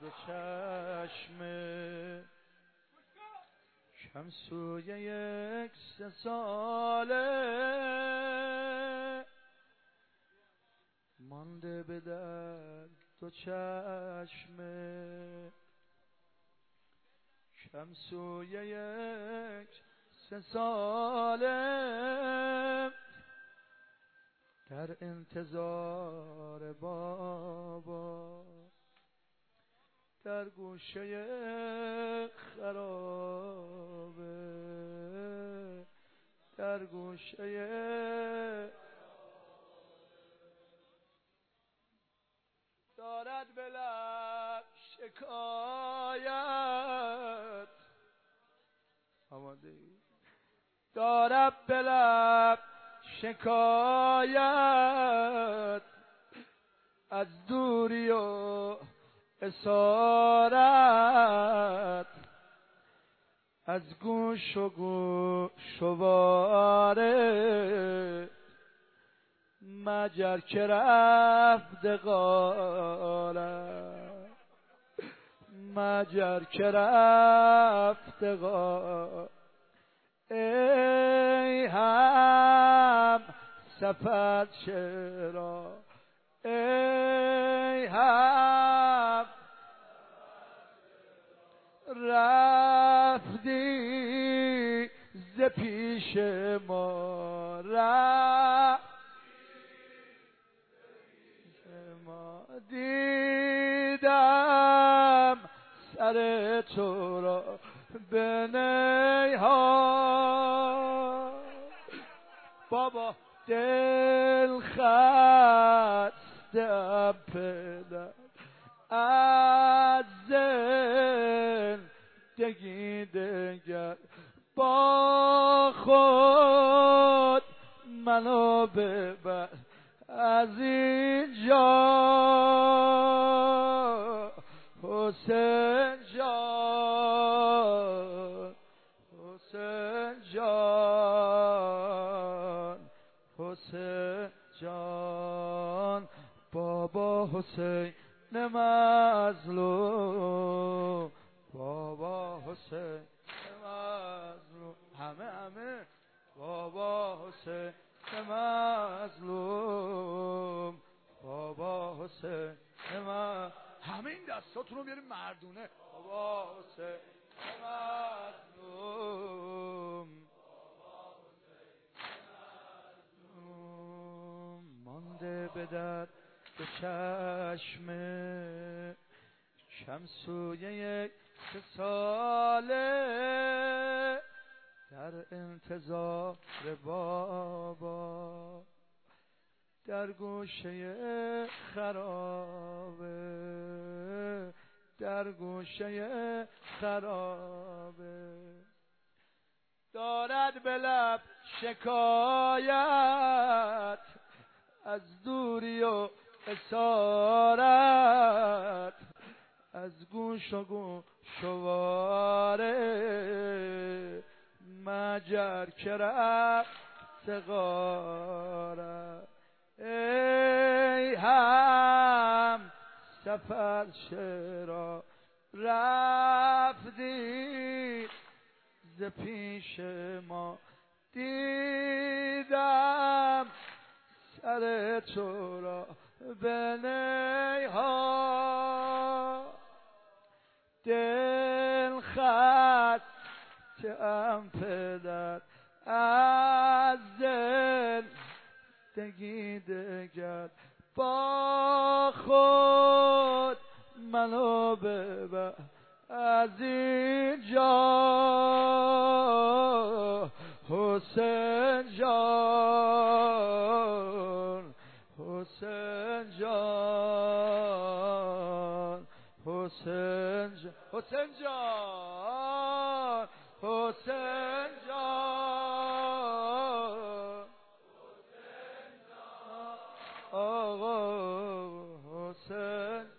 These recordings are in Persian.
دو چشمه شمسوی یک 3 ساله مانده به در دو چشمه شمسوی یک 3 ساله در انتظار بابا در گوشه خرابه در گوشه دارد به لب شکایت آماده ای؟ دارد به لب شکایت از دوری و اسارت از گوش و گوشواره مجر که رفت غارت مجر که رفت غارت ای هم سفر چرا ای هم رفتی ز پیش ما دیدم سر تو را به نیها بابا دل خستم پدر از زندگی دگر با خود منو ببر از اینجا حسین جان حسین جان حسین جان بابا حسین مظلوم بابا حسین مظلوم همه بابا حسین مظلوم بابا حسین همه این دستاتون رو بیاریم مردونه بابا حسین مظلوم مانده به در دو چشمه شمسوی یک 3 ساله در انتظار بابا در گوشه خرابه در گوشه خرابه دارد به لب شکایت از دوری و اسارت از گوش و گوشواره مجر که رفت غارت ای هم سفر چرا رفتی ز پیش ما دیدم سر تو را به نیها دل خستم پدر از زندگی دگر با خود منو ببر از اینجا حسین جان حسین جان حسین جان حسین جان حسین جان آقا حسین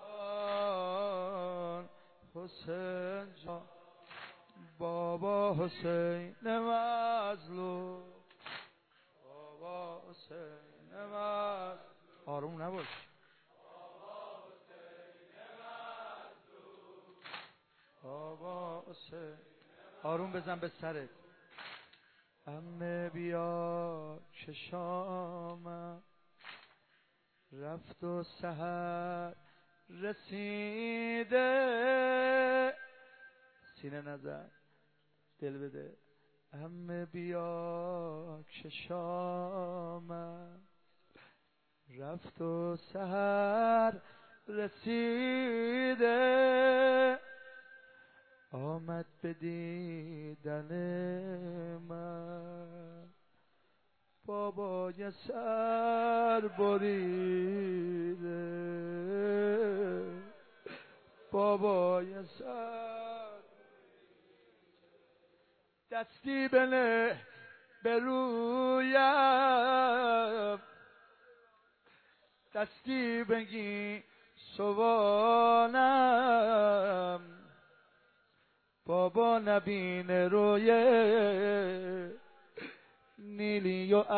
جان حسین جان بابا حسین مظلوم بابا حسین مظلوم آروم نباش حسین آروم بزن به سرت. عمه بیا که شامم رفت و سحر رسیده، سینه نزن دل بده. عمه بیا که شامم رفت و سحر رسیده، آمد به دیدن من بابای سر بریده، بابای سر دستی بنه به رویم، دستی بگی سوانم، بابا نبینه روی نیلی و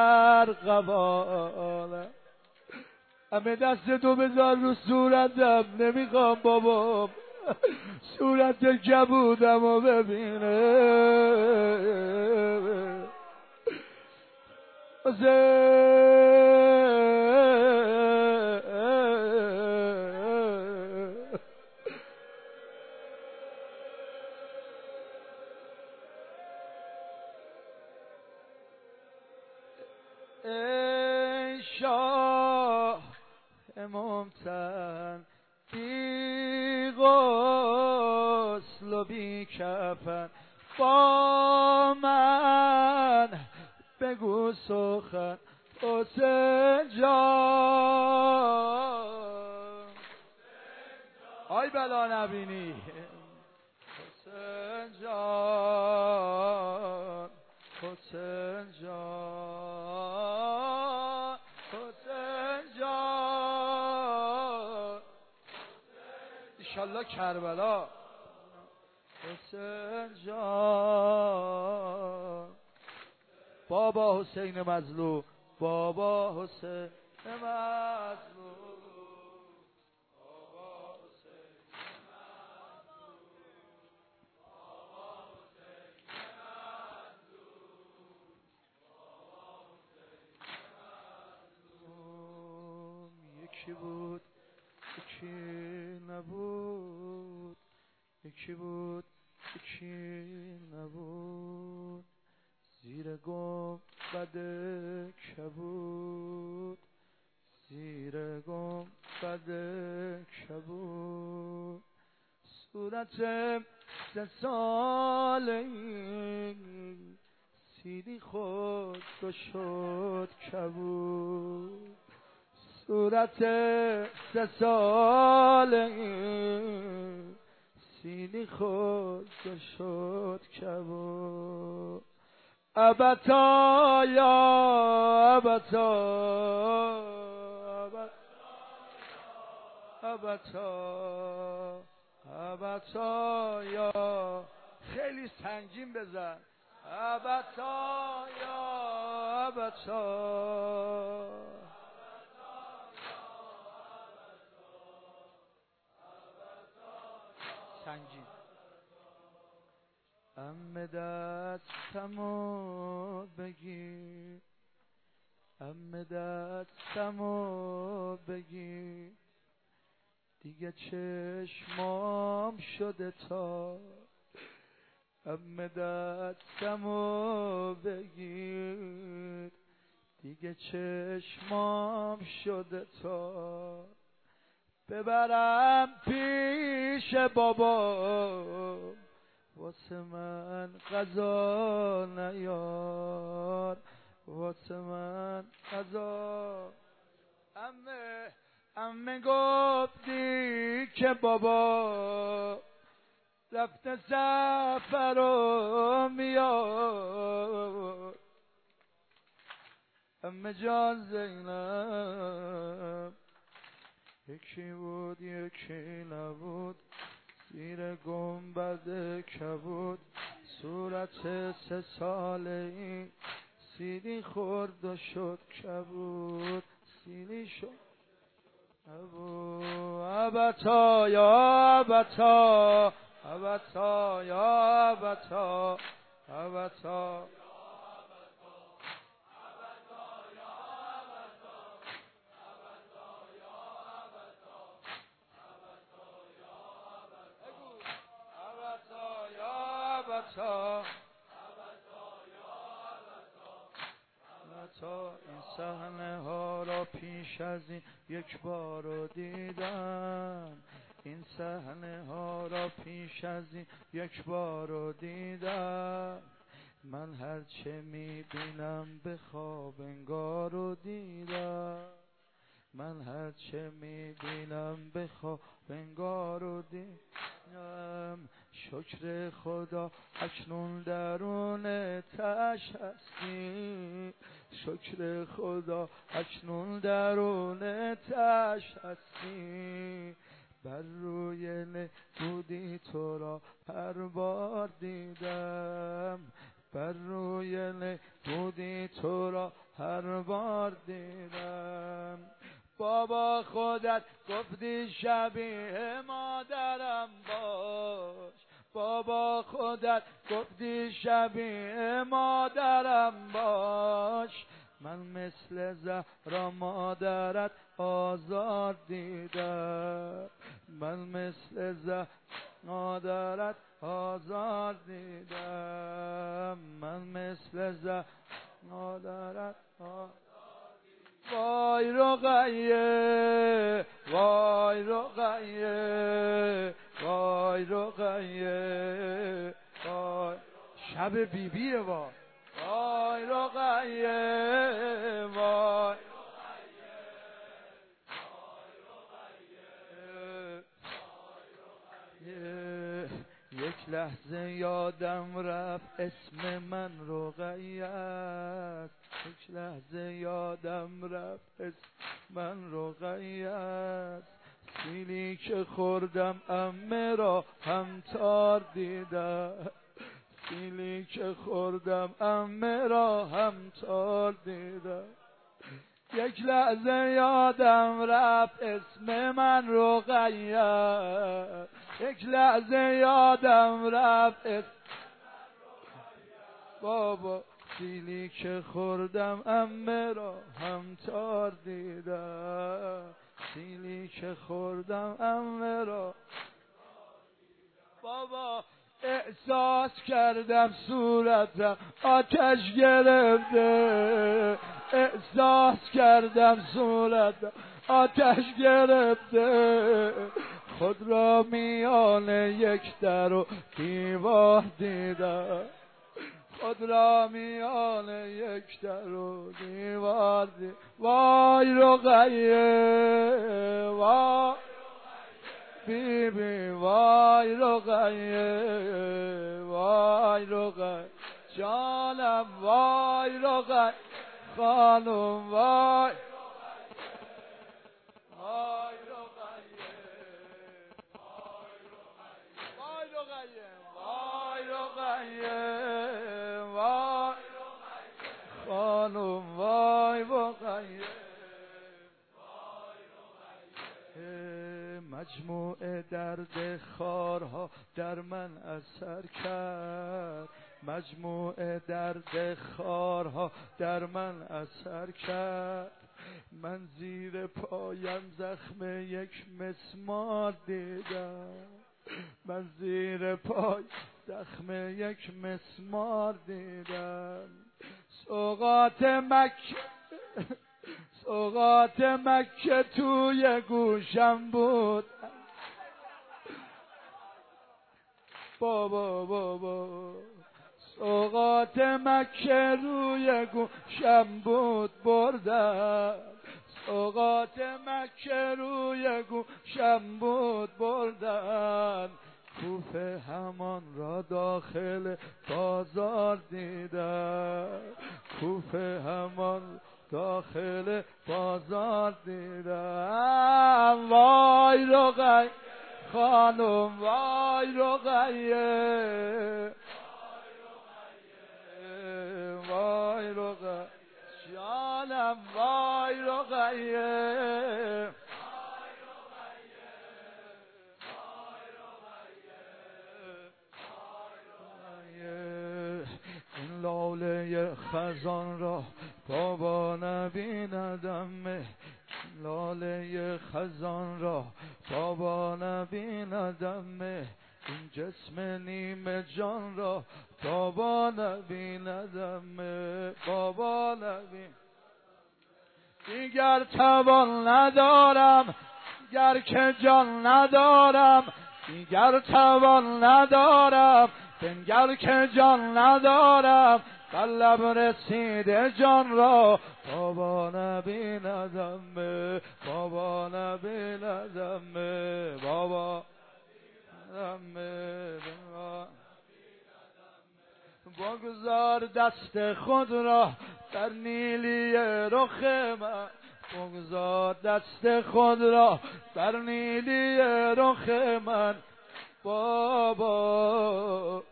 ارغوانم. همه دست تو بذار رو صورتم، نمیخوام بابام صورت کبودم و ببینه. ای شاه ممتن بی غسل و بی کفن، با من بگو سخن حسین جان. آی بلا نبینی حسین جان، حسین جان، حسین جان، ایشالله کربلا. حسین جان، بابا حسین مظلوم، بابا حسین مظلوم، بابا حسین مظلوم. یکی بود یکی نبود، یکی بود یکی نبود، زیر گنبد کبود، زیر گنبد کبود، صورت 3 ساله سیدی خود رو شد کبود، صورت 3 ساله سیدی خود رو شد کبود. ابتا یا ابتا، ابتا ابتا یا، خیلی سنگین بزن. ابتا یا ابتا، سنگین. عمه دستمو بگیر، عمه دستمو بگیر، دیگه چشمام شده تا. عمه دستمو بگیر، دیگه چشمام شده تا. ببرم پیش بابا، واسه من غذا نیار، واسه من غذا. عمه گفتی که بابا رفته سفر و میاد. عمه جان زینب یکی بود یکی نبود، زیر گنبد کبود، صورت 3 ساله این سیدی خورد و شد کبود، سیدی شد ابو ابتا یا ابتا، ابتا یا ابتا ابتا این صحنه ها را پیش از این یک بار رو دیدم، این صحنه ها را پیش از این یک بار رو دیدم. من هرچه میبینم به خواب انگار رو دیدم، من هرچه میبینم به خواب انگار رو دیدم. شکر خدا اکنون درون تش هستی، شکر خدا اکنون درون تش هستی. بر روی نبودی تو را هر بار دیدم، بر روی نبودی تو را هر بار دیدم. بابا خودت گفتی شبیه مادرم باش، بابا خودت گفتی شبیه مادرم باش. من مثل زهرا مادرت آزار دیدم، من مثل زهرا مادرت آزار دیدم، من مثل زهرا مادرت آزار. وای رقیه وای رقیه وای رقیه وای شب بیبیه وای وای رقیه وای یک لحظه یادم رفت اسم من رقیه است، یک لحظه یادم رفت اسم من رقیه است. سیلی که خوردم عمه را همتار دیدم، سیلی که خوردم عمه را همتار دیدم. یک لحظه یادم رفت اسم من رقیه، یک لحظه یادم رفت اسم بابا. سیلی که خوردم عمه را همتار دیدم، سیلی که خوردم عمه را بابا. احساس کردم صورتم آتش گرفته، احساس کردم صورتم آتش گرفته. خود را میان یک در و دیوار دیدم، خود را میان یک در و دیوار دیدم. وای رقیه وای بیبی وای رقیه وای رقیه جانم وای رقیه خانم وای وای رقیه وای رقیه وای رقیه وای خانم وای رقیه. مجموعه درد خارها در من اثر کرد، مجموعه درد خارها در من اثر کرد. من زیر پایم زخم یک مسمار دیدم، من زیر پای زخم یک مسمار دیدم. سوغات مکه سوغات مکه توی گوشم بود بابا بابا. سوغات مکه روی گوشم بود بردم، سوغات مکه روی گوشم بود بردن. کوفه همان را داخل بازار دیدم، کوفه همان داخل بازار دیدم. وای رقیه خانم وای رقیه وای رقیه جانم وای رقیه لاله خزان را بابا نبیندم، لاله خزان را بابا نبیندم، این جسم نیمه جان را بابا نبیندم، بابا نبیندم. دیگر توان ندارم گر که جان ندارم، دیگر توان ندارم بنگر که جان ندارم، بر لب رسیده جان را بابا نبیندم، بابا نبیندم، بابا بگذار دست خود را در نیلی رخ من، بگذار دست خود را در نیلی رخ من بابا،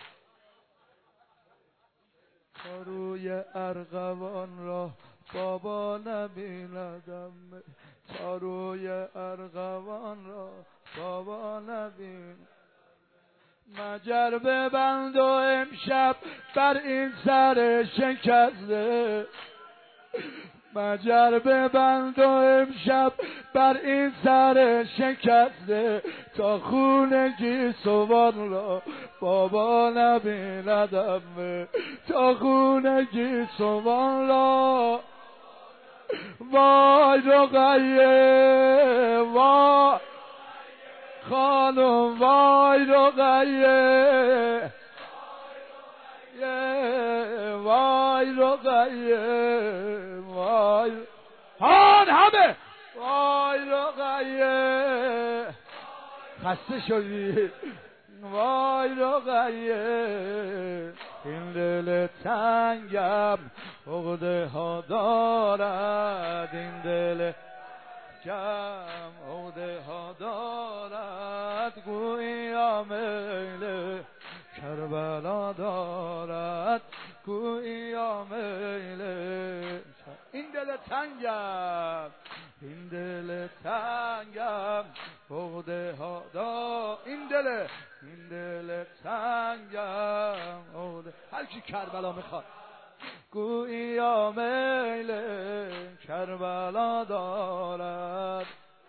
تا روی ارغوان را بابا نبیندم، تا روی ارغوان را بابا نبیندم. مجر ببند و امشب بر این سر شکسته، مجر ببند و امشب بر این سر شکسته، تا خون گیسوان را بابا نبیندم، تا خون گیسوان را. وای رقیه وای خانم، وای رقیه وای رقیه وای هان همه وای رقیه خسته شدی، وای رقیه این دل تنگم عقده ها دارد، این دل جم عقده ها دارد، گویا میل کربلا دارد، گویا میل. این دل تنگم، این دل تنگم عقده ها دارد، این دل تنگم عقده. هر کی کربلا میخواد گویا میل کربلا دارد،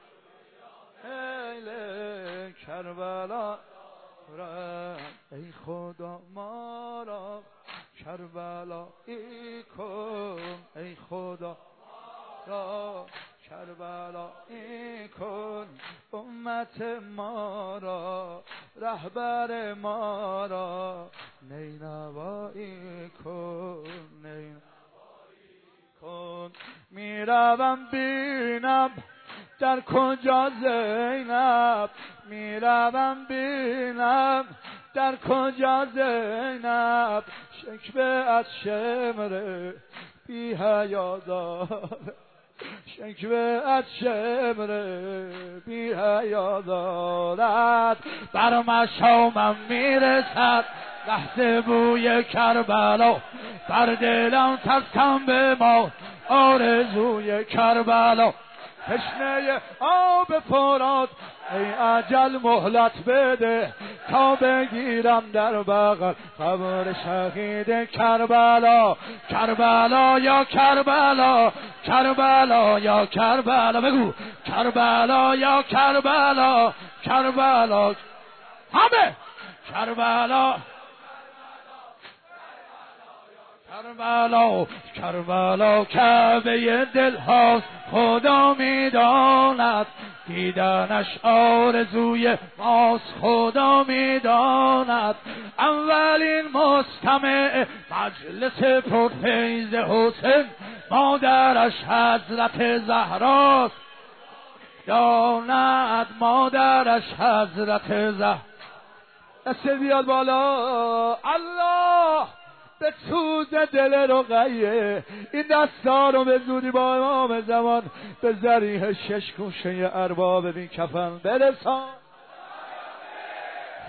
میل کربلا دارد. ای خدا ما را کربلایی کن، ای خدا را کربلایی کن، امت ما را رهبر ما را نینوایی کن، نینوایی کن. میروم بینم در کجا زینب، میروم بینم در کجا زینب، شکوه از شمر بی حیا دارد، شکوه از شمر بی حیا دارد. بر مشامم میرسد لحظه بوی کربلا، بر دلم ترسم به ما آرزوی کربلا. تشنه آب فرات ای اجل مهلت بده، تا بگیرم در بغل قبر شهید کربلا. کربلا یا کربلا، کربلا یا کربلا، بگو کربلا یا کربلا، کربلا همه کربلا، کربلا کربلا کعبه دل هاست خدا میداند، دیدنش آرزوی ماست خدا میداند. اولین مستمع مجلس پرفیض حسین مادرش حضرت زهراست، داند مادرش حضرت زهرا. دست بیاد بالا الله به سوز دل رقیه، این دستا رو به زودی با امام زمان به ذریح شش گوشه ارباب بی کفن برسان.